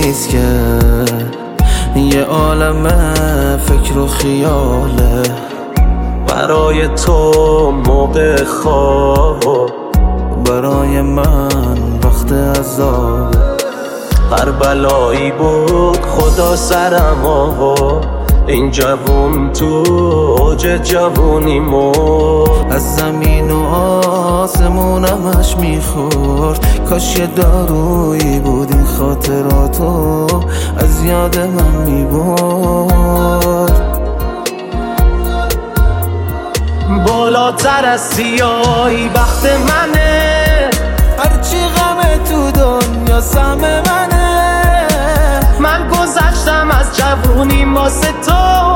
نیست که یه عالم فکر و خیاله برای تو موقع خواب، برای من وقت عذاب. هر بلایی بود خدا سرم آورد، این جوون تو اوج جوونی مرد. از زمین و آسمونمش میخورد، کاش یه دارویی بود این خاطراتو از یاد من میبرد. بالاتر از سیاهی بخت منه، هرچی غم تو دنیا سهم منه. من گذشتم از جوونیم واسه تو،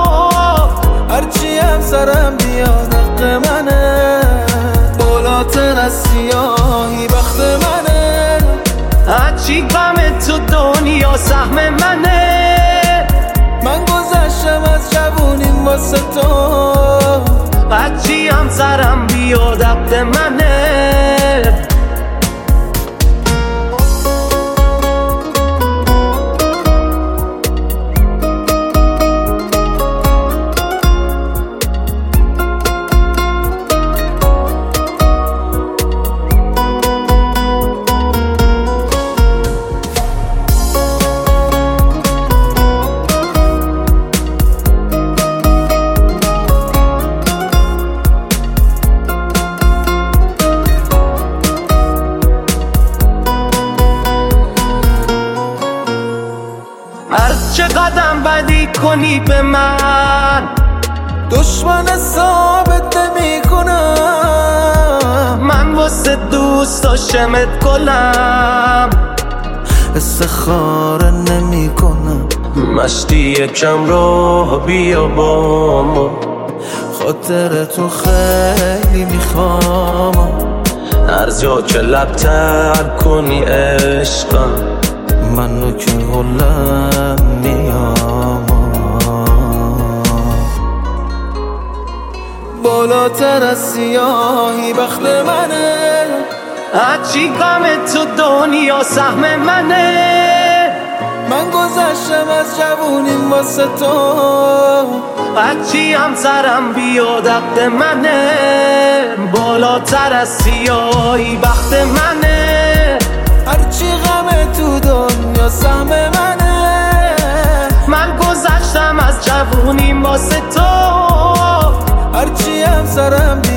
هرچی هم سرم بیاد حق منه. بالاتر از سیاهی بخت منه، هرچی غم تو دنیا سهم منه. من گذشتم از جوونیم واسه تو، هرچی هم سرم بیاد حق منه. هر چه قدم بدی کنی به من، دشمن ثابت نمی کنم. من واسه دوست داشتمت گلم، استخاره نمی کنم. مشتی یکم رو بیا با ما، خاطر تو خیلی میخوام. هر جا که لب تر کنی عشقم، منو که غلم میام. بالاتر از سیاهی بخت منه، هرچی غم تو دنیا سهم منه. من گذشتم از جوونیم واسه تو، هرچی هم سرم بیاد حق منه. بالاتر از سیاهی بخت منه، هرچی غم تو دنیا سهم منه. من گذشتم از جوونیم واسه تو، هرچی هم سرم